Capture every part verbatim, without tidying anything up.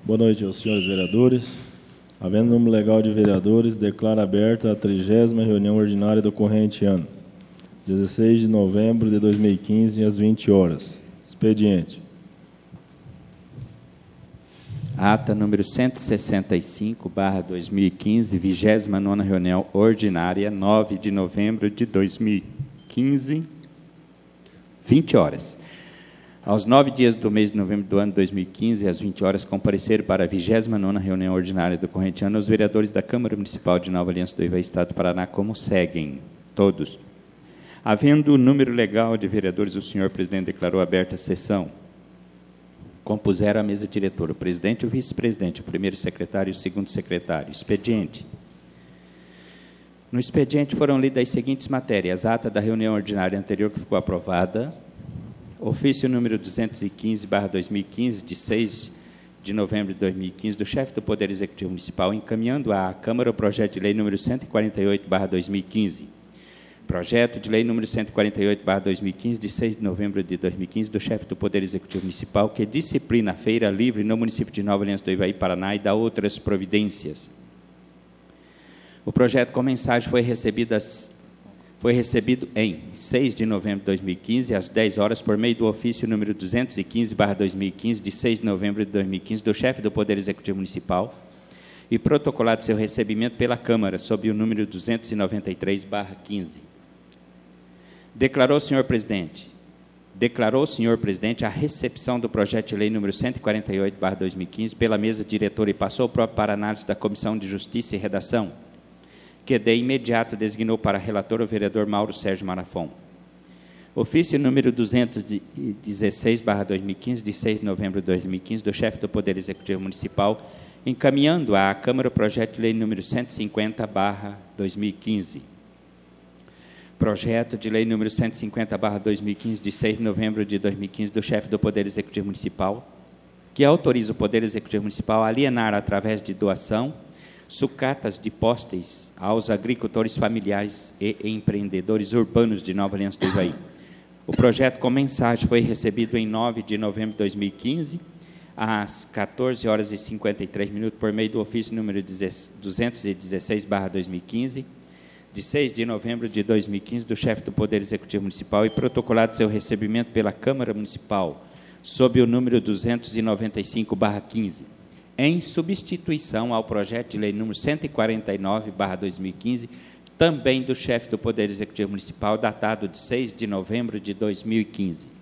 Boa noite aos senhores vereadores. Havendo número legal de vereadores, declaro aberta a trigésima reunião ordinária do corrente ano, dezesseis de novembro de dois mil e quinze, às vinte horas. Expediente. Ata número cento e sessenta e cinco, barra dois mil e quinze, vigésima nona reunião ordinária, nove de novembro de dois mil e quinze, vinte horas. Aos nove dias do mês de novembro do ano dois mil e quinze, às vinte horas, compareceram para a vigésima nona reunião ordinária do corrente ano os vereadores da Câmara Municipal de Nova Aliança do Ivaí, Estado do Paraná, como seguem, todos. Havendo o número legal de vereadores, o senhor presidente declarou aberta a sessão. Compuseram a mesa diretora, o presidente e o vice-presidente, o primeiro secretário e o segundo secretário. Expediente. No expediente foram lidas as seguintes matérias: ata da reunião ordinária anterior que ficou aprovada, ofício número duzentos e quinze, barra dois mil e quinze, de seis de novembro de dois mil e quinze, do chefe do Poder Executivo Municipal, encaminhando à Câmara o projeto de lei número cento e quarenta e oito, barra dois mil e quinze. Projeto de lei número cento e quarenta e oito, barra dois mil e quinze, de seis de novembro de dois mil e quinze, do chefe do Poder Executivo Municipal, que disciplina a feira livre no município de Nova Aliança do Ivaí, Paraná, e dá outras providências. O projeto com mensagem foi recebido, as, foi recebido em seis de novembro de dois mil e quinze, às dez horas, por meio do ofício número duzentos e quinze, barra dois mil e quinze, de seis de novembro de dois mil e quinze, do chefe do Poder Executivo Municipal, e protocolado seu recebimento pela Câmara, sob o número duzentos e noventa e três, barra quinze. Declarou o senhor presidente, declarou o senhor presidente a recepção do projeto de lei número cento e quarenta e oito, barra dois mil e quinze, pela mesa diretora e passou o próprio para análise da Comissão de Justiça e Redação, que de imediato designou para relator o vereador Mauro Sérgio Marafon. Ofício número duzentos e dezesseis, barra dois mil e quinze, de seis de novembro de dois mil e quinze, do chefe do Poder Executivo Municipal, encaminhando à Câmara o projeto de lei número cento e cinquenta, barra dois mil e quinze. Projeto de lei número cento e cinquenta, barra dois mil e quinze, de seis de novembro de dois mil e quinze, do chefe do Poder Executivo Municipal, que autoriza o Poder Executivo Municipal a alienar, através de doação, sucatas de postes aos agricultores familiares e empreendedores urbanos de Nova Aliança do Ivaí. O projeto com mensagem foi recebido em nove de novembro de dois mil e quinze, às quatorze horas e cinquenta e três minutos, por meio do ofício número duzentos e dezesseis, barra dois mil e quinze, de seis de novembro de dois mil e quinze, do chefe do Poder Executivo Municipal, e protocolado seu recebimento pela Câmara Municipal, sob o número duzentos e noventa e cinco, barra quinze, em substituição ao projeto de lei número cento e quarenta e nove, barra dois mil e quinze, também do chefe do Poder Executivo Municipal, datado de seis de novembro de dois mil e quinze.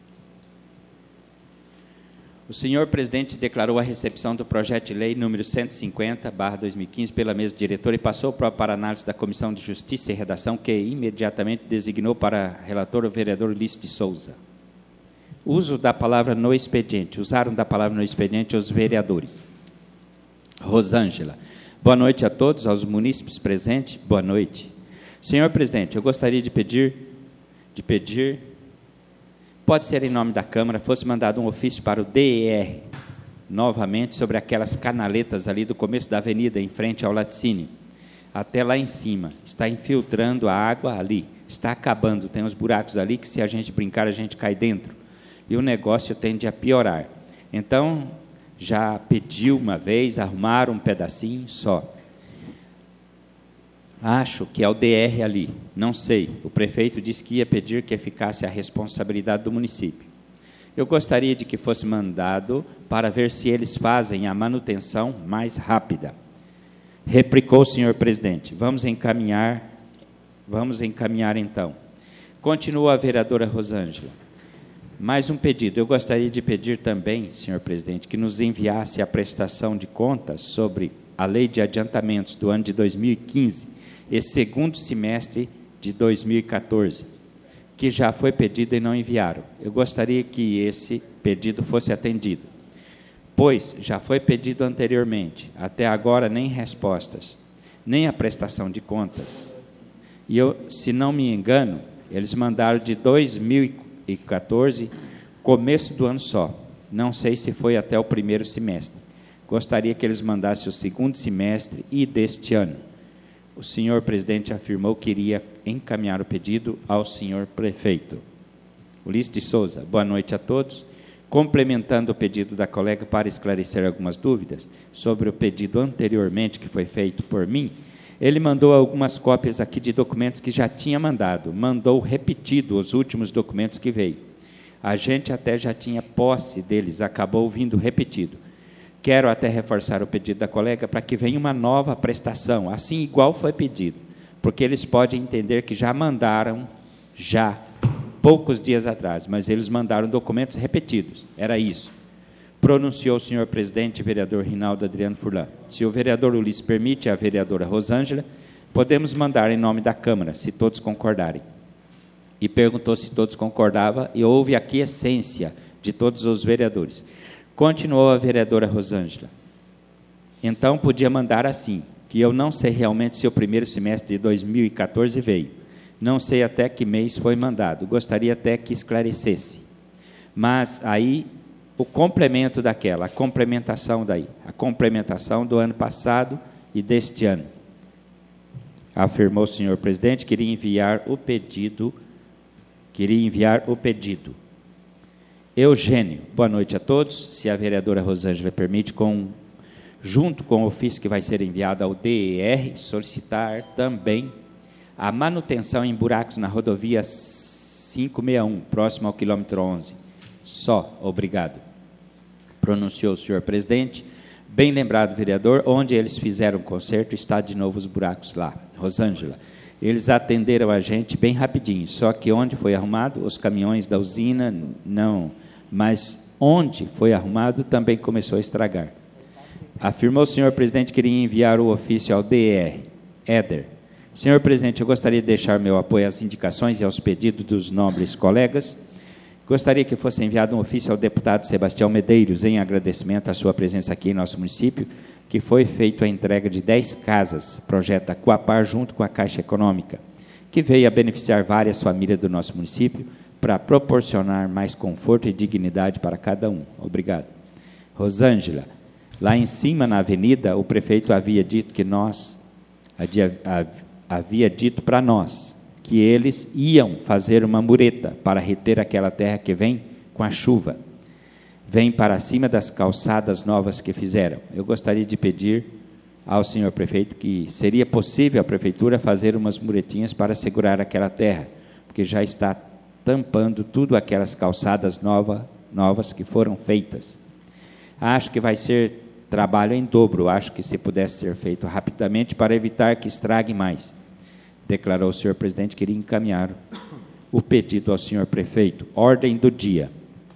O senhor presidente declarou a recepção do projeto de lei número cento e cinquenta, barra dois mil e quinze, pela mesa diretora e passou para análise da Comissão de Justiça e Redação, que imediatamente designou para relator o vereador Ulisses de Souza. Uso da palavra no expediente. Usaram da palavra no expediente os vereadores. Rosângela. Boa noite a todos, aos munícipes presentes. Boa noite. Senhor presidente, eu gostaria de pedir, de pedir, pode ser em nome da Câmara, fosse mandado um ofício para o D E R, novamente, sobre aquelas canaletas ali do começo da avenida, em frente ao laticínio, até lá em cima. Está infiltrando a água ali, está acabando, tem uns buracos ali que, se a gente brincar, a gente cai dentro. E o negócio tende a piorar. Então, já pediu uma vez, arrumaram um pedacinho só. Acho que é o D R ali, não sei. O prefeito disse que ia pedir que ficasse a responsabilidade do município. Eu gostaria de que fosse mandado para ver se eles fazem a manutenção mais rápida. Replicou o senhor presidente. Vamos encaminhar, vamos encaminhar então. Continua a vereadora Rosângela. Mais um pedido. Eu gostaria de pedir também, senhor presidente, que nos enviasse a prestação de contas sobre a lei de adiantamentos do ano de dois mil e quinze e segundo semestre de dois mil e quatorze, que já foi pedido e não enviaram. Eu gostaria que esse pedido fosse atendido, pois já foi pedido anteriormente, até agora nem respostas, nem a prestação de contas. E eu, se não me engano, eles mandaram de dois mil e quatorze, começo do ano só. Não sei se foi até o primeiro semestre. Gostaria que eles mandassem o segundo semestre e deste ano. O senhor presidente afirmou que iria encaminhar o pedido ao senhor prefeito. Ulisses de Souza. Boa noite a todos. Complementando o pedido da colega para esclarecer algumas dúvidas sobre o pedido anteriormente que foi feito por mim, ele mandou algumas cópias aqui de documentos que já tinha mandado, mandou repetido os últimos documentos que veio. A gente até já tinha posse deles, acabou vindo repetido. Quero até reforçar o pedido da colega para que venha uma nova prestação, assim igual foi pedido, porque eles podem entender que já mandaram, já, poucos dias atrás, mas eles mandaram documentos repetidos, era isso. Pronunciou o senhor presidente, vereador Rinaldo Adriano Furlan. Se o vereador Ulisses permite, a vereadora Rosângela, podemos mandar em nome da Câmara, se todos concordarem. E perguntou se todos concordavam, e houve a aquiescência de todos os vereadores. Continuou a vereadora Rosângela. Então, podia mandar assim, que eu não sei realmente se o primeiro semestre de dois mil e quatorze veio. Não sei até que mês foi mandado. Gostaria até que esclarecesse. Mas aí, o complemento daquela, a complementação daí, a complementação do ano passado e deste ano. Afirmou o senhor presidente, queria enviar o pedido, queria enviar o pedido. Eugênio, boa noite a todos. Se a vereadora Rosângela permite, com, junto com o ofício que vai ser enviado ao D E R, solicitar também a manutenção em buracos na rodovia quinhentos e sessenta e um, próximo ao quilômetro onze. Só, obrigado. Pronunciou o senhor presidente. Bem lembrado, vereador, onde eles fizeram conserto, está de novo os buracos lá. Rosângela, eles atenderam a gente bem rapidinho, só que onde foi arrumado, os caminhões da usina, não, mas onde foi arrumado também começou a estragar. Afirmou o senhor presidente que iria enviar o ofício ao D E R. Éder, senhor presidente, eu gostaria de deixar meu apoio às indicações e aos pedidos dos nobres colegas. Gostaria que fosse enviado um ofício ao deputado Sebastião Medeiros, em agradecimento à sua presença aqui em nosso município, que foi feita a entrega de dez casas, projeto Coapar, junto com a Caixa Econômica, que veio a beneficiar várias famílias do nosso município, para proporcionar mais conforto e dignidade para cada um. Obrigado. Rosângela, lá em cima na avenida, o prefeito havia dito que nós, havia, havia dito para nós, que eles iam fazer uma mureta para reter aquela terra que vem com a chuva. Vem para cima das calçadas novas que fizeram. Eu gostaria de pedir ao senhor prefeito que seria possível a prefeitura fazer umas muretinhas para segurar aquela terra, porque já está tampando tudo aquelas calçadas nova, novas que foram feitas. Acho que vai ser trabalho em dobro, acho que se pudesse ser feito rapidamente para evitar que estrague mais. Declarou o senhor presidente que iria encaminhar o pedido ao senhor prefeito. Ordem do dia.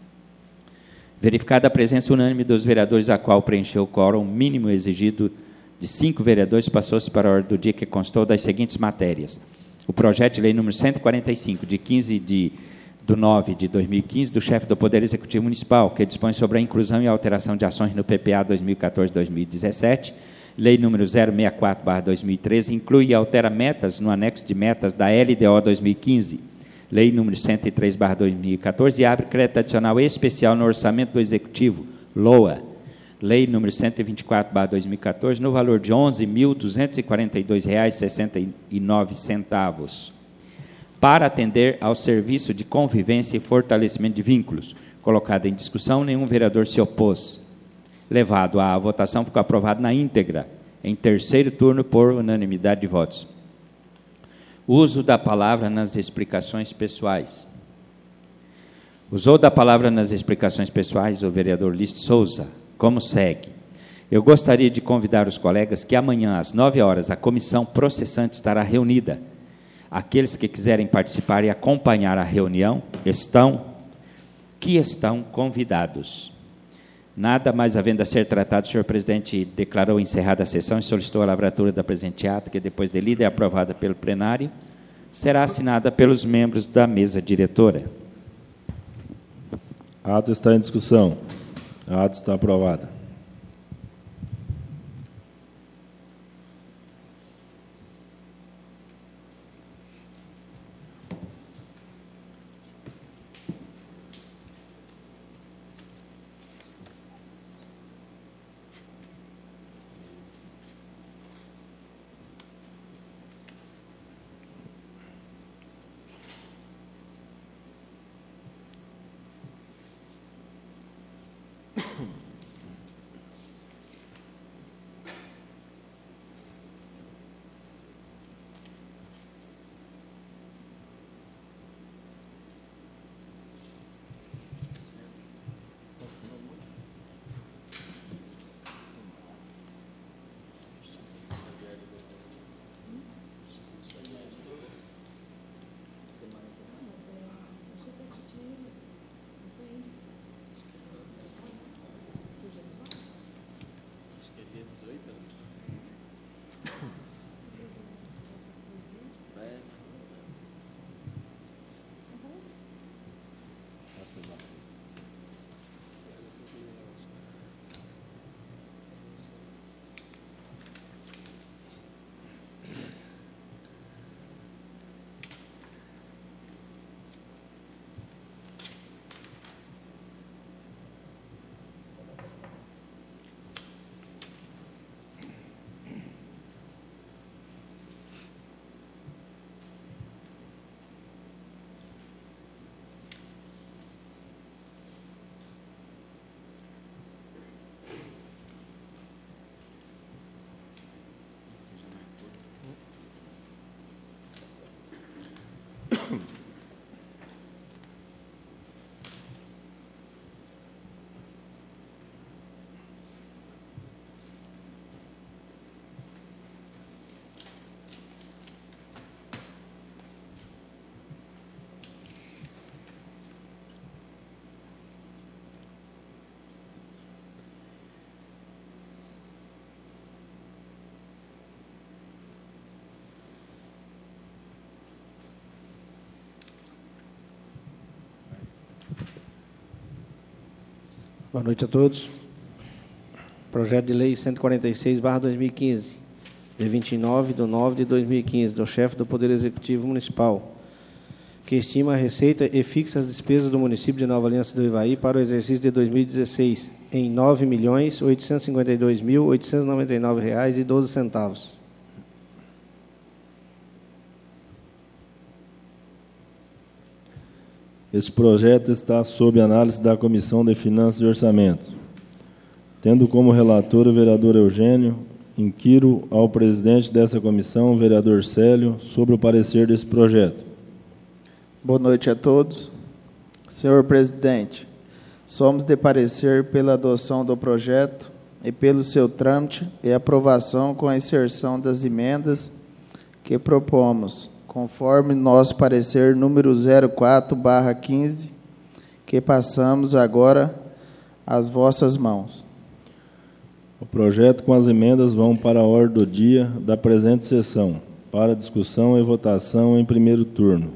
Verificada a presença unânime dos vereadores, a qual preencheu o quórum mínimo exigido de cinco vereadores, passou-se para a ordem do dia, que constou das seguintes matérias. O projeto de lei número cento e quarenta e cinco, de quinze de nove de dois mil e quinze, do chefe do Poder Executivo Municipal, que dispõe sobre a inclusão e alteração de ações no P P A dois mil e quatorze a dois mil e dezessete, lei número zero sessenta e quatro barra dois mil e treze, inclui e altera metas no anexo de metas da L D O dois mil e quinze, lei número cento e três barra dois mil e quatorze, e abre crédito adicional especial no orçamento do Executivo, L O A, lei número cento e vinte e quatro barra dois mil e quatorze, no valor de onze mil duzentos e quarenta e dois reais e sessenta e nove centavos, para atender ao serviço de convivência e fortalecimento de vínculos. Colocado em discussão, nenhum vereador se opôs. Levado à votação, ficou aprovado na íntegra, em terceiro turno, por unanimidade de votos. Uso da palavra nas explicações pessoais. Usou da palavra nas explicações pessoais o vereador Listo Souza, como segue. Eu gostaria de convidar os colegas que amanhã, às nove horas, a comissão processante estará reunida. Aqueles que quiserem participar e acompanhar a reunião, estão, que estão convidados. Nada mais havendo a ser tratado, o senhor presidente declarou encerrada a sessão e solicitou a lavratura da presente ata, que depois de lida e aprovada pelo plenário, será assinada pelos membros da mesa diretora. A ata está em discussão. A ata está aprovada. Boa noite a todos. Projeto de Lei cento e quarenta e seis barra dois mil e quinze, de vinte e nove de nove de dois mil e quinze, do chefe do Poder Executivo Municipal, que estima a receita e fixa as despesas do município de Nova Aliança do Ivaí para o exercício de dois mil e dezesseis em nove milhões oitocentos e cinquenta e dois mil oitocentos e noventa e nove reais e doze centavos. Este projeto está sob análise da Comissão de Finanças e Orçamento. Tendo como relator o vereador Eugênio, inquiro ao presidente dessa comissão, o vereador Célio, sobre o parecer desse projeto. Boa noite a todos. Senhor presidente, somos de parecer pela adoção do projeto e pelo seu trâmite e aprovação com a inserção das emendas que propomos, conforme nosso parecer número zero quatro barra quinze, que passamos agora às vossas mãos. O projeto com as emendas vão para a ordem do dia da presente sessão, para discussão e votação em primeiro turno.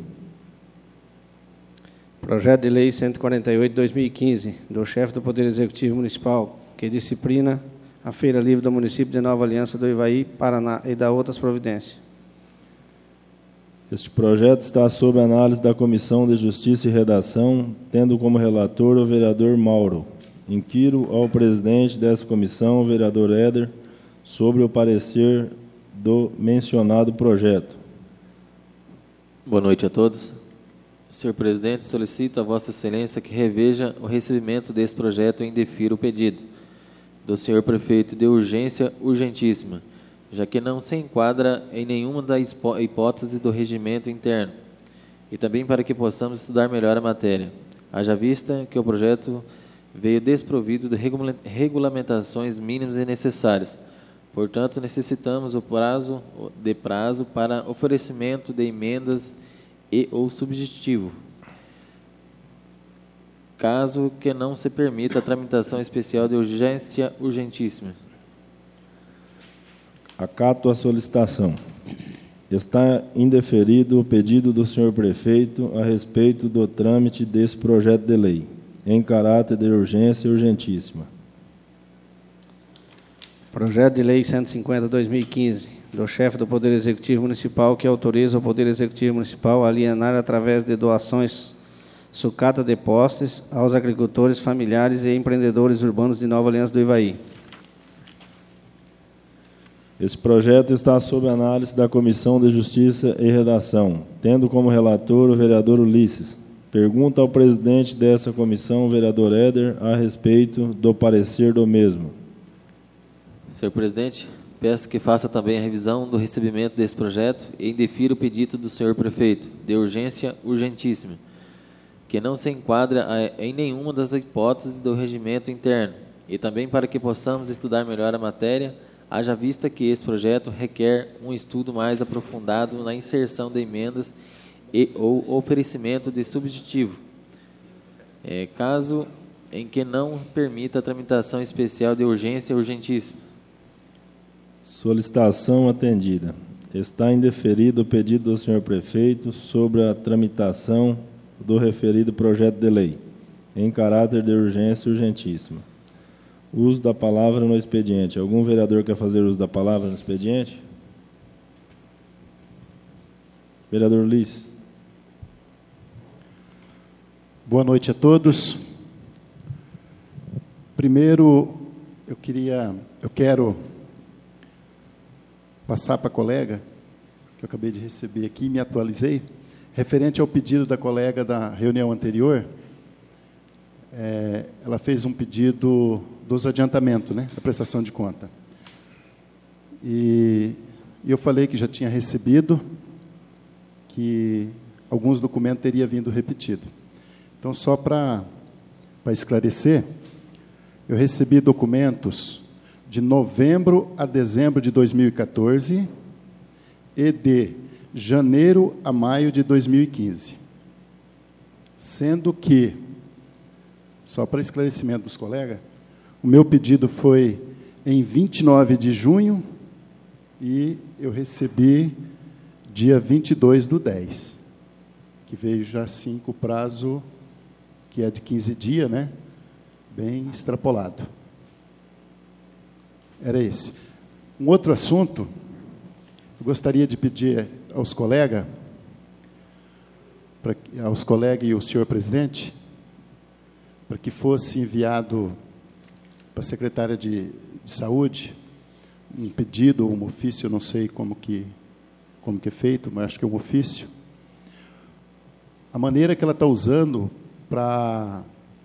Projeto de Lei cento e quarenta e oito de dois mil e quinze, do chefe do Poder Executivo Municipal, que disciplina a Feira Livre do município de Nova Aliança do Ivaí, Paraná, e da outras providências. Este projeto está sob análise da Comissão de Justiça e Redação, tendo como relator o vereador Mauro. Inquiro ao presidente dessa comissão, o vereador Éder, sobre o parecer do mencionado projeto. Boa noite a todos. Senhor presidente, solicito a Vossa Excelência que reveja o recebimento desse projeto e indefira o pedido do senhor prefeito de urgência urgentíssima, já que não se enquadra em nenhuma das hipóteses do regimento interno, e também para que possamos estudar melhor a matéria, haja vista que o projeto veio desprovido de regulamentações mínimas e necessárias. Portanto, necessitamos o prazo de prazo para oferecimento de emendas e ou substitutivo, caso que não se permita a tramitação especial de urgência urgentíssima. Acato a solicitação. Está indeferido o pedido do senhor prefeito a respeito do trâmite desse projeto de lei, em caráter de urgência urgentíssima. Projeto de Lei cento e cinquenta de dois mil e quinze, do chefe do Poder Executivo Municipal, que autoriza o Poder Executivo Municipal a alienar, através de doações sucata de postes, aos agricultores, familiares e empreendedores urbanos de Nova Aliança do Ivaí. Esse projeto está sob análise da Comissão de Justiça e Redação, tendo como relator o vereador Ulisses. Pergunta ao presidente dessa comissão, vereador Éder, a respeito do parecer do mesmo. Senhor presidente, peço que faça também a revisão do recebimento desse projeto e indefira o pedido do senhor prefeito, de urgência urgentíssima, que não se enquadra em nenhuma das hipóteses do regimento interno, e também para que possamos estudar melhor a matéria, haja vista que esse projeto requer um estudo mais aprofundado na inserção de emendas e ou oferecimento de substitutivo, é, caso em que não permita a tramitação especial de urgência urgentíssima. Solicitação atendida. Está indeferido o pedido do senhor prefeito sobre a tramitação do referido projeto de lei, em caráter de urgência urgentíssima. Uso da palavra no expediente. Algum vereador quer fazer uso da palavra no expediente? Vereador Ulisses. Boa noite a todos. Primeiro, eu queria, eu quero passar para a colega, que eu acabei de receber aqui, me atualizei, referente ao pedido da colega da reunião anterior. É, ela fez um pedido dos adiantamentos, né, da prestação de conta. E eu falei que já tinha recebido, que alguns documentos teriam vindo repetido. Então, só para para esclarecer, eu recebi documentos de novembro a dezembro de dois mil e quatorze e de janeiro a maio de dois mil e quinze. Sendo que, só para esclarecimento dos colegas, o meu pedido foi em vinte e nove de junho e eu recebi dia vinte e dois do dez, que veio já assim com o prazo que é de quinze dias, né? Bem extrapolado. Era esse. Um outro assunto, eu gostaria de pedir aos colegas, para, aos colegas e ao senhor presidente, para que fosse enviado para a secretária de, de Saúde um pedido, um ofício, eu não sei como que, como que é feito, mas acho que é um ofício, a maneira que ela está usando para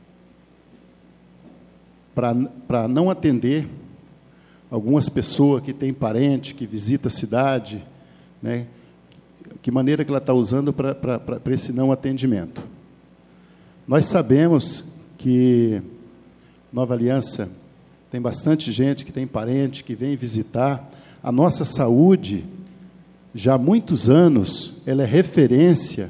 para não atender algumas pessoas que têm parente, que visita a cidade, né? Que maneira que ela está usando para para esse não atendimento. Nós sabemos que Nova Aliança tem bastante gente que tem parente, que vem visitar. A nossa saúde, já há muitos anos, ela é referência.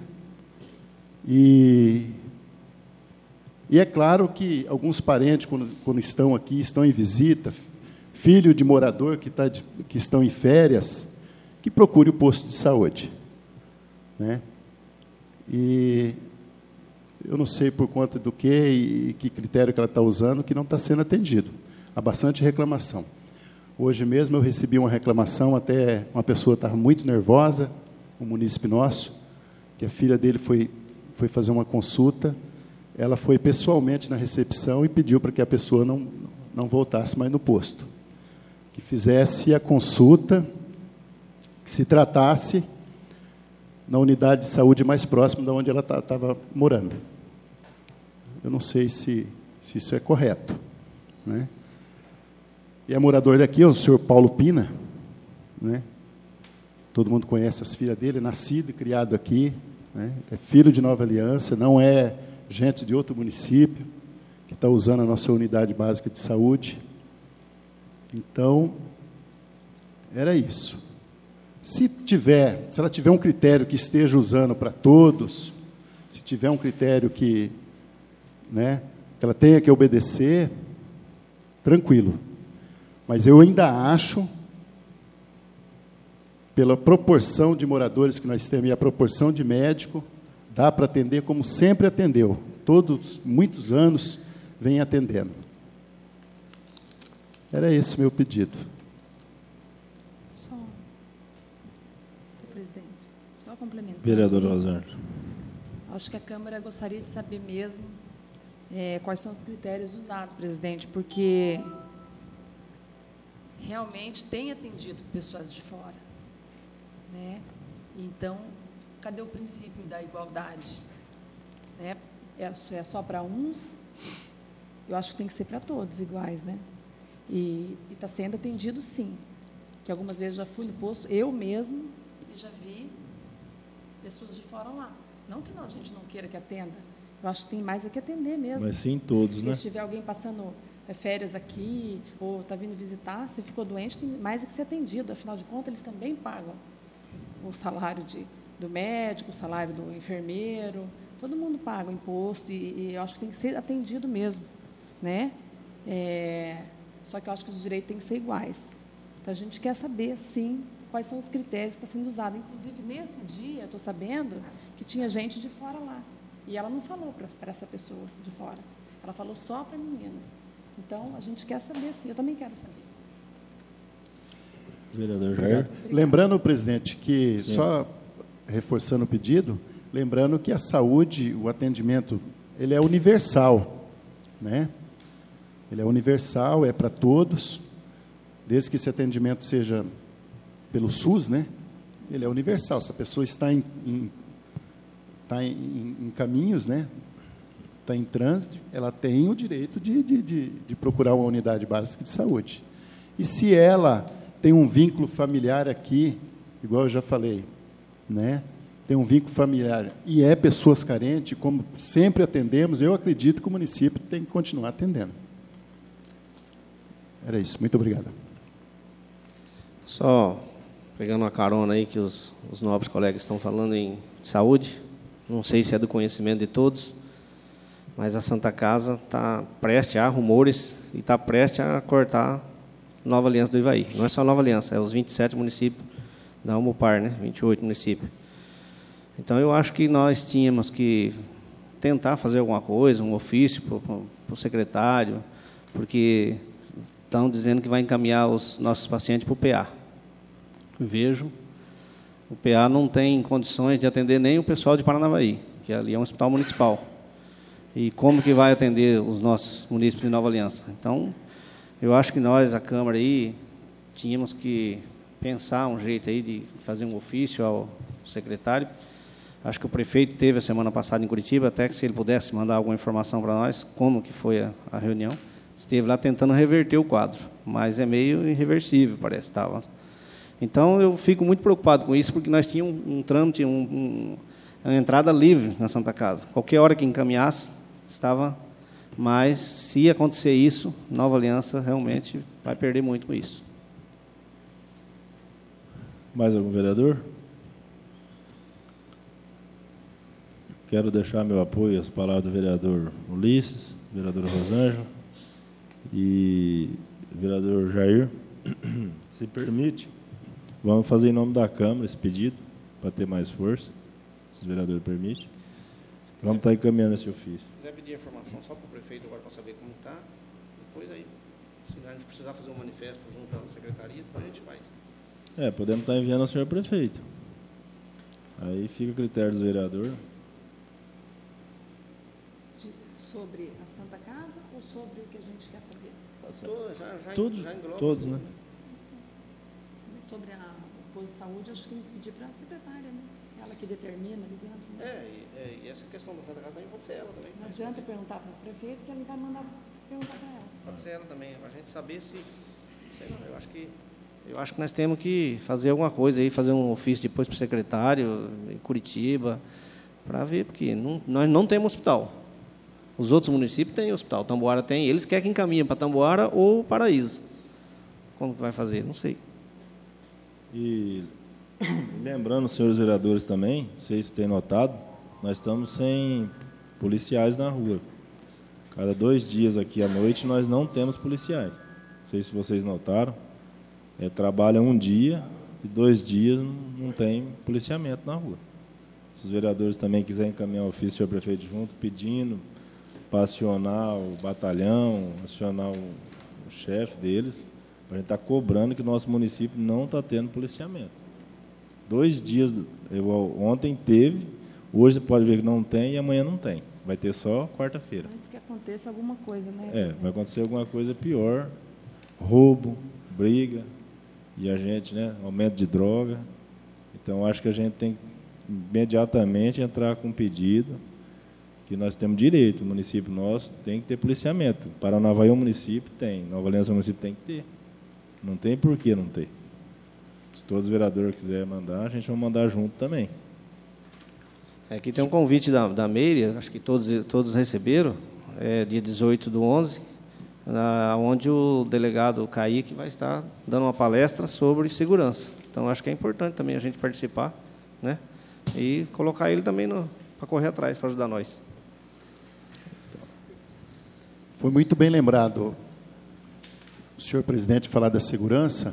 E, e é claro que alguns parentes, quando, quando estão aqui, estão em visita, filho de morador que, tá de, que estão em férias, que procure o posto de saúde, né? E eu não sei por conta do que e que critério que ela está usando, que não está sendo atendido. Há bastante reclamação. Hoje mesmo eu recebi uma reclamação, até uma pessoa estava muito nervosa, um munícipe nosso, que a filha dele foi, foi fazer uma consulta, ela foi pessoalmente na recepção e pediu para que a pessoa não, não voltasse mais no posto, que fizesse a consulta, que se tratasse na unidade de saúde mais próxima de onde ela estava morando. Eu não sei se, se isso é correto, né? E é morador daqui, é o senhor Paulo Pina, né? Todo mundo conhece as filhas dele, nascido e criado aqui, né? É filho de Nova Aliança, não é gente de outro município, que está usando a nossa unidade básica de saúde. Então, era isso. Se tiver, se ela tiver um critério que esteja usando para todos, se tiver um critério que, né, que ela tenha que obedecer, tranquilo. Mas eu ainda acho, pela proporção de moradores que nós temos e a proporção de médico, dá para atender como sempre atendeu. Todos, muitos anos, vem atendendo. Era esse o meu pedido. Só, senhor presidente, só complementando. Vereador Osório. Acho que a Câmara gostaria de saber mesmo é, quais são os critérios usados, presidente, porque realmente tem atendido pessoas de fora, né? Então, cadê o princípio da igualdade? né, é, é só para uns, eu acho que tem que ser para todos iguais, né? E está sendo atendido, sim. Que algumas vezes já fui no posto, eu mesmo, e já vi pessoas de fora lá. Não que não, a gente não queira que atenda. Eu acho que tem mais é que atender mesmo. Mas sim todos, Porque né? se tiver alguém passando é, férias aqui, ou está vindo visitar, se ficou doente, tem mais é que ser atendido. Afinal de contas, eles também pagam o salário de, do médico, o salário do enfermeiro. Todo mundo paga o imposto, e, e eu acho que tem que ser atendido mesmo, né? É, só que eu acho que os direitos têm que ser iguais. Então, a gente quer saber, sim, quais são os critérios que estão sendo usados. Inclusive, nesse dia, estou sabendo que tinha gente de fora lá. E ela não falou para essa pessoa de fora. Ela falou só para a menina. Então, a gente quer saber, sim. Eu também quero saber. Vereador Jair. Lembrando, presidente, que, sim, só reforçando o pedido, lembrando que a saúde, o atendimento, ele é universal, né? Ele é universal, é para todos, desde que esse atendimento seja pelo SUS, né? Ele é universal. Se a pessoa está em, em, está em, em caminhos, né? Está em trânsito, ela tem o direito de, de, de, de procurar uma unidade básica de saúde. E se ela tem um vínculo familiar aqui, igual eu já falei, né? Tem um vínculo familiar e é pessoas carentes, como sempre atendemos, eu acredito que o município tem que continuar atendendo. Era isso. Muito obrigado. Só pegando uma carona aí que os, os nobres colegas estão falando em saúde, não sei se é do conhecimento de todos, mas a Santa Casa está prestes, há rumores, e está prestes a cortar Nova Aliança do Ivaí. Não é só Nova Aliança, é os vinte e sete municípios da Umupar, né? vinte e oito municípios. Então, eu acho que nós tínhamos que tentar fazer alguma coisa, um ofício para o secretário, porque estão dizendo que vai encaminhar os nossos pacientes para o P A. Vejo, o P A não tem condições de atender nem o pessoal de Paranavaí, que ali é um hospital municipal. E como que vai atender os nossos municípios de Nova Aliança? Então, eu acho que nós, a Câmara, aí, tínhamos que pensar um jeito aí de fazer um ofício ao secretário. Acho que o prefeito teve a semana passada em Curitiba, até que se ele pudesse mandar alguma informação para nós, como que foi a, a reunião. Esteve lá tentando reverter o quadro, mas é meio irreversível, parece. Estava. Então, eu fico muito preocupado com isso, porque nós tínhamos um, um trâmite, um, um, uma entrada livre na Santa Casa. Qualquer hora que encaminhasse, estava... Mas, se acontecer isso, Nova Aliança realmente vai perder muito com isso. Mais algum vereador? Quero deixar meu apoio às palavras do vereador Ulisses, vereadora Rosângela e vereador Jair. Se permite, vamos fazer em nome da Câmara esse pedido, para ter mais força, se o vereador permite. Vamos estar encaminhando esse ofício. Se quiser pedir informação só para o prefeito agora, para saber como está, depois aí, se a gente precisar fazer um manifesto junto à secretaria, depois a gente faz. É, podemos estar enviando ao senhor prefeito. Aí fica a critério do vereador. De, sobre a Santa Casa ou sobre o que a gente quer saber? Tô, já, já, Todos, já engloba todos, tudo, né? Sobre a, o posto de saúde, acho que tem que pedir para a secretária, né? Ela que determina ali dentro. Né? É, e, e essa questão da Santa Casa também pode ser ela também. Não adianta perguntar para o prefeito, que ele vai mandar perguntar para ela. Pode ser ela também, para a gente saber se... Sei lá, eu acho que... Eu acho que nós temos que fazer alguma coisa aí, fazer um ofício depois para o secretário, em Curitiba, para ver, porque não, nós não temos hospital. Os outros municípios têm hospital, Tamboara tem, eles querem que encaminhem para Tamboara ou Paraíso. Como que vai fazer? Não sei. E lembrando, senhores vereadores também, vocês têm notado, nós estamos sem policiais na rua. Cada dois dias aqui à noite nós não temos policiais. Não sei se vocês notaram. É, trabalham um dia e dois dias não tem policiamento na rua. Se os vereadores também quiserem encaminhar o ofício ao prefeito junto, pedindo para acionar o batalhão, acionar o, o chefe deles, para a gente estar tá cobrando que o nosso município não está tendo policiamento. Dois dias, eu, ontem teve, hoje você pode ver que não tem e amanhã não tem. Vai ter só quarta-feira. Antes que aconteça alguma coisa, né? É, vai acontecer alguma coisa pior, roubo, briga, e a gente, né, aumento de droga. Então, acho que a gente tem que imediatamente entrar com um pedido que nós temos direito, o município nosso tem que ter policiamento. Paranavaí é um município, tem. Nova Aliança é um município, tem que ter. Não tem por que não ter. Se todos os vereadores quiserem mandar, a gente vai mandar junto também. Aqui tem um convite da, da Meire, acho que todos, todos receberam, é, dia dezoito do onze, na, onde o delegado Kaique vai estar dando uma palestra sobre segurança. Então, acho que é importante também a gente participar, né? E colocar ele também para correr atrás, para ajudar nós. Foi muito bem lembrado, o senhor presidente, falar da segurança.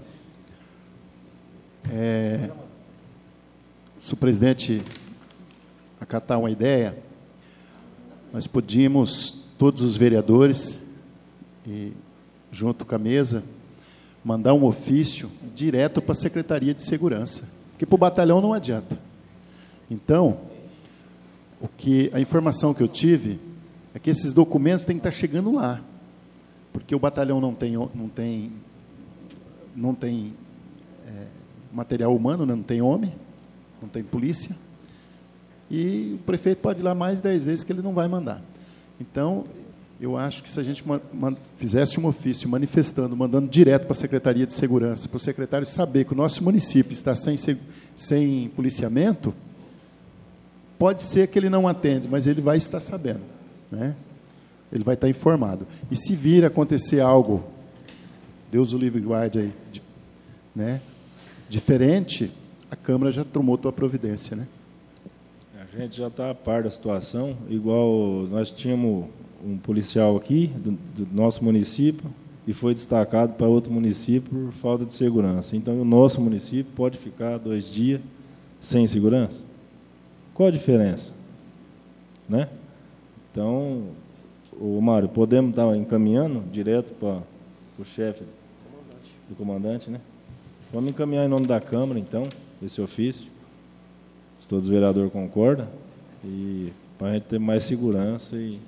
É, se o presidente acatar uma ideia, nós podíamos, todos os vereadores, e, junto com a mesa, mandar um ofício direto para a Secretaria de Segurança, porque para o batalhão não adianta. Então, o que, a informação que eu tive é que esses documentos têm que estar chegando lá, porque o batalhão não tem, não tem, não tem é, material humano, né? Não tem homem, não tem polícia, e o prefeito pode ir lá mais de dez vezes que ele não vai mandar. Então, eu acho que se a gente fizesse um ofício manifestando, mandando direto para a Secretaria de Segurança, para o secretário saber que o nosso município está sem, sem policiamento, pode ser que ele não atende, mas ele vai estar sabendo, né? Ele vai estar informado. E se vir acontecer algo, Deus o livre e guarde aí, né, diferente, a Câmara já tomou tua providência, né? A gente já está a par da situação, igual nós tínhamos um policial aqui, do, do nosso município, e foi destacado para outro município por falta de segurança. Então, o nosso município pode ficar dois dias sem segurança? Qual a diferença? Né? Então, o Mário, podemos estar encaminhando direto para o chefe do comandante, né? Vamos encaminhar em nome da Câmara, então, esse ofício, se todos os vereadores concordam, e para a gente ter mais segurança. E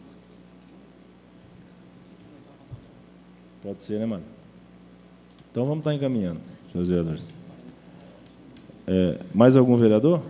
pode ser, né, mano? Então, vamos estar encaminhando, senhores vereadores. É, mais algum vereador?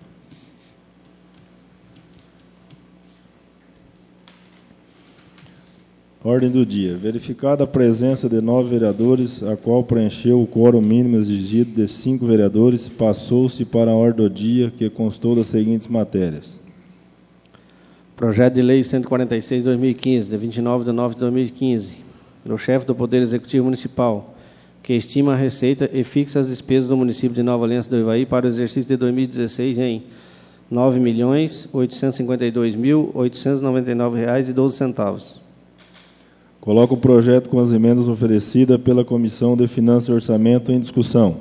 Ordem do dia. Verificada a presença de nove vereadores, a qual preencheu o quórum mínimo exigido de cinco vereadores, passou-se para a ordem do dia, que constou das seguintes matérias. Projeto de Lei cento e quarenta e seis, dois mil e quinze, de vinte e nove de nove de dois mil e quinze, do chefe do Poder Executivo Municipal, que estima a receita e fixa as despesas do município de Nova Aliança do Ivaí para o exercício de dois mil e dezesseis em nove milhões, oitocentos e cinquenta e dois mil, oitocentos e noventa e nove reais e doze centavos. Coloco o projeto com as emendas oferecidas pela Comissão de Finanças e Orçamento em discussão.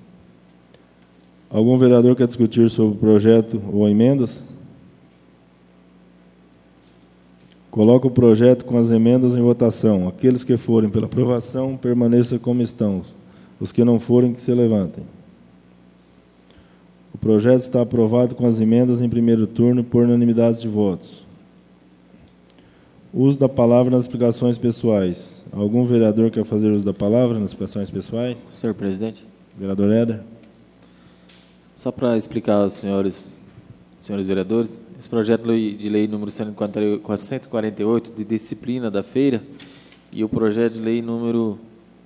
Algum vereador quer discutir sobre o projeto ou emendas? Coloco o projeto com as emendas em votação. Aqueles que forem pela aprovação, permaneçam como estão. Os que não forem, que se levantem. O projeto está aprovado com as emendas em primeiro turno por unanimidade de votos. Uso da palavra nas explicações pessoais. Algum vereador quer fazer uso da palavra nas explicações pessoais? Senhor presidente. Vereador Éder. Só para explicar aos senhores, senhores vereadores, esse projeto de lei número cento e quarenta e oito, de disciplina da feira, e o projeto de lei número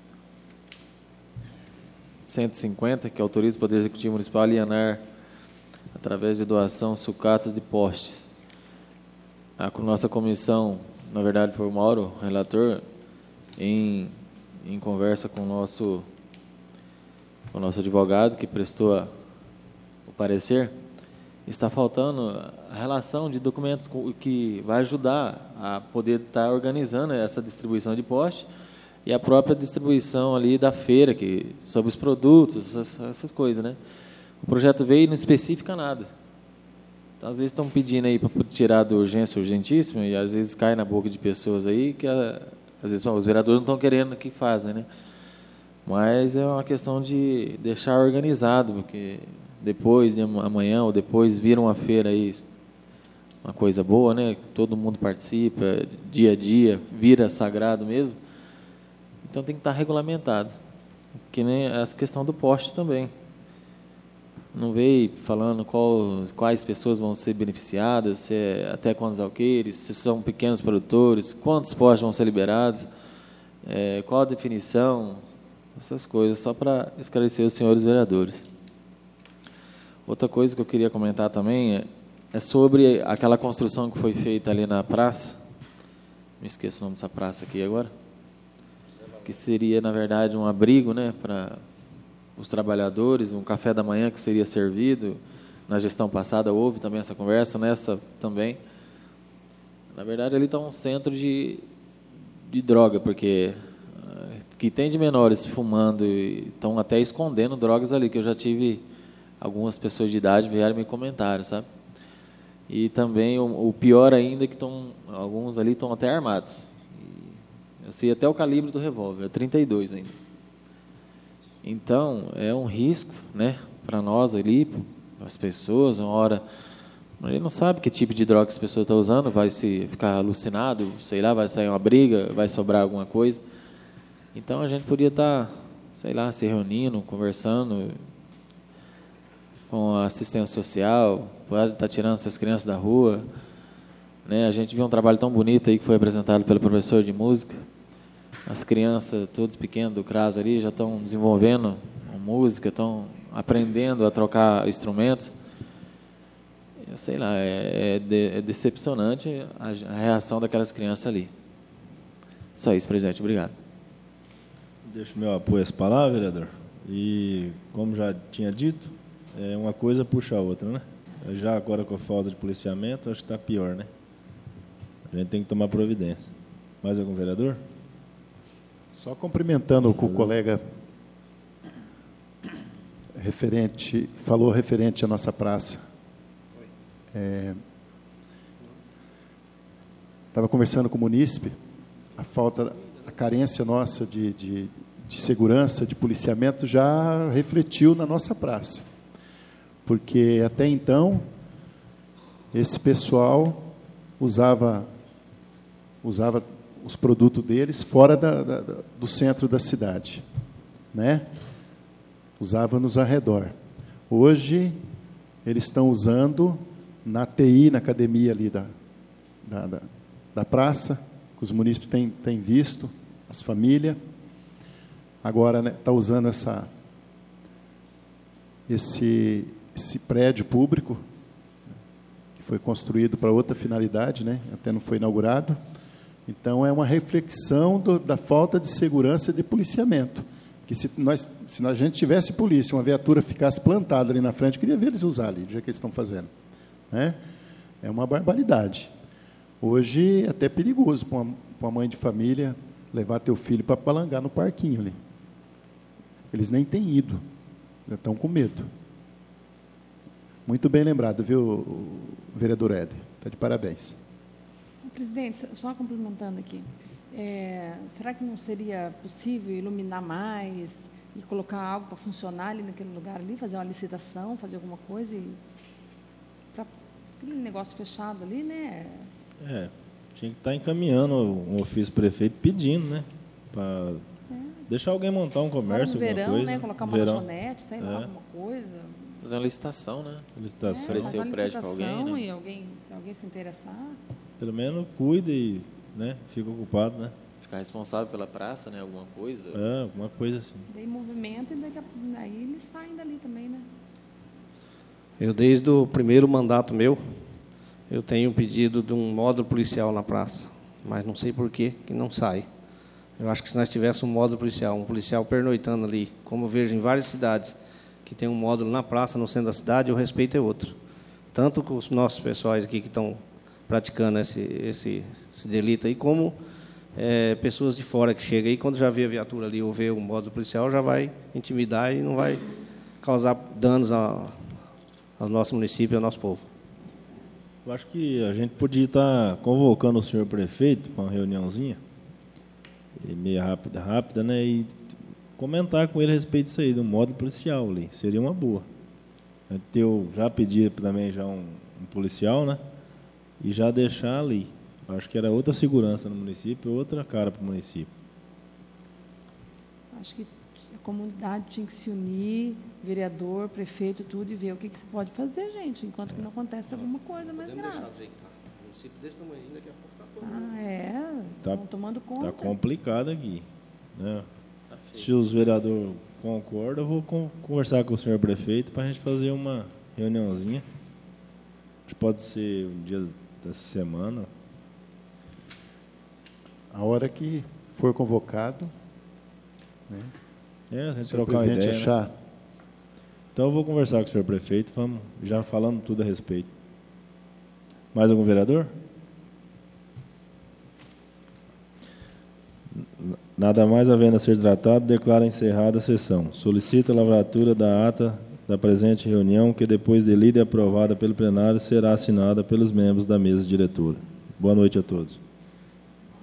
cento e cinquenta, que autoriza o Poder Executivo Municipal a alienar, através de doação, sucatas de postes. A nossa comissão, na verdade, foi o Mauro, relator, em, em conversa com o nosso, com o nosso advogado, que prestou a, o parecer, está faltando a relação de documentos que vai ajudar a poder estar organizando essa distribuição de postes e a própria distribuição ali da feira, que, sobre os produtos, essas, essas coisas, né? O projeto veio e não especifica nada. Então, às vezes estão pedindo aí para tirar da urgência urgentíssima e às vezes cai na boca de pessoas aí que a, às vezes os vereadores não estão querendo que fazem, né? Mas é uma questão de deixar organizado, porque depois de amanhã ou depois vira uma feira aí, uma coisa boa, né? Todo mundo participa, dia a dia, vira sagrado mesmo. Então tem que estar regulamentado, que nem essa questão do poste também. não veio falando qual, quais pessoas vão ser beneficiadas, se é, até quantos alqueires, se são pequenos produtores, quantos postos vão ser liberados, é, qual a definição, essas coisas, só para esclarecer os senhores vereadores. Outra coisa que eu queria comentar também é, é sobre aquela construção que foi feita ali na praça, me esqueço o nome dessa praça aqui agora, que seria, na verdade, um abrigo, né, para os trabalhadores, um café da manhã que seria servido. Na gestão passada houve também essa conversa, nessa também. Na verdade, ali está um centro de, de droga, porque uh, que tem de menores fumando e estão até escondendo drogas ali, que eu já tive algumas pessoas de idade vieram me comentar, sabe? E também o, o pior ainda é que estão, alguns ali estão até armados. E eu sei até o calibre do revólver, é trinta e dois ainda. Então, é um risco, né, para nós ali, para as pessoas, uma hora, ele não sabe que tipo de droga as pessoas estão usando, vai se ficar alucinado, sei lá, vai sair uma briga, vai sobrar alguma coisa. Então, a gente podia estar, sei lá, se reunindo, conversando com a assistência social, pode estar tirando essas crianças da rua, né? A gente viu um trabalho tão bonito aí que foi apresentado pelo professor de música. As crianças, todos pequenos do CRAS ali, já estão desenvolvendo música, estão aprendendo a trocar instrumentos. Eu sei lá, é, é, de, é decepcionante a, a reação daquelas crianças ali. Só isso, presidente. Obrigado. Deixo meu apoio a essa palavra, vereador. E, como já tinha dito, é uma coisa puxa a outra, né? Já agora com a falta de policiamento, acho que está pior, né? A gente tem que tomar providência. Mais algum vereador? Só cumprimentando o que o colega referente, falou referente à nossa praça. É, estava conversando com o munícipe, a falta, a carência nossa de, de, de segurança, de policiamento já refletiu na nossa praça. Porque até então, esse pessoal usava, usava os produtos deles fora da, da, do centro da cidade, né? Usava nos arredor. Hoje, eles estão usando na T I, na academia ali da, da, da, da praça, que os munícipes têm, têm visto, as famílias. Agora, né, está usando essa, esse, esse prédio público, que foi construído para outra finalidade, né? Até não foi inaugurado. Então, é uma reflexão do, da falta de segurança e de policiamento. Que se, nós, se a gente tivesse polícia, uma viatura ficasse plantada ali na frente, eu queria ver eles usar ali, do jeito que eles estão fazendo. Né? É uma barbaridade. Hoje, é até perigoso para uma, para uma mãe de família levar teu filho para palangar no parquinho ali. Eles nem têm ido, já estão com medo. Muito bem lembrado, viu, vereador Éder? Está de parabéns. Presidente, só complementando aqui, é, será que não seria possível iluminar mais e colocar algo para funcionar ali naquele lugar ali, fazer uma licitação, fazer alguma coisa e para aquele negócio fechado ali, né? É, tinha que estar encaminhando um ofício prefeito pedindo, né? Para é. deixar alguém montar um comércio, Agora no verão, alguma coisa. Né? Colocar uma verão. lanchonete, sei lá, É. alguma coisa. Fazer uma licitação, né? Licitação. É, Oferecer o prédio para alguém, né? E alguém, se alguém se interessar. Pelo menos cuida e, né, fica ocupado, né? Ficar responsável pela praça, né? Alguma coisa. É, alguma coisa assim. Daí movimento e daqui a, aí eles saem dali também, né? Eu, desde o primeiro mandato meu, eu tenho pedido de um módulo policial na praça, mas não sei por que que não sai. Eu acho que se nós tivéssemos um módulo policial, um policial pernoitando ali, como eu vejo em várias cidades, que tem um módulo na praça, no centro da cidade, o respeito é outro. Tanto com os nossos pessoais aqui que estão praticando esse, esse, esse delito aí, como é, pessoas de fora que chegam aí, quando já vê a viatura ali ou vê o módulo policial, já vai intimidar e não vai causar danos a, ao nosso município e ao nosso povo. Eu acho que a gente podia estar convocando o senhor prefeito para uma reuniãozinha, meio rápida, rápida, né, e comentar com ele a respeito disso aí, do módulo policial ali, seria uma boa. Eu já pedi também já um, um policial, né, e já deixar ali. Acho que era outra segurança no município, outra cara para o município. Acho que A comunidade tinha que se unir, vereador, prefeito, tudo, e ver o que, que se pode fazer, gente, enquanto que não acontece alguma coisa mais grave. Um município desse tamanho, daqui a pouco está todo Ah, é? Tá- Estão tomando conta. Está complicado aqui, né? Se os vereadores concordam, eu vou con- conversar com o senhor prefeito para a gente fazer uma reuniãozinha. Acho que pode ser um dia dessa semana. A hora que for convocado, né? É, a gente Se o trocar uma presidente ideia, né? achar. Então eu vou conversar com o senhor prefeito, vamos já falando tudo a respeito. Mais algum vereador? N- Nada mais havendo a ser tratado, declara encerrada a sessão. Solicito a lavratura da ata da presente reunião, que depois de lida e aprovada pelo plenário, será assinada pelos membros da mesa diretora. Boa noite a todos.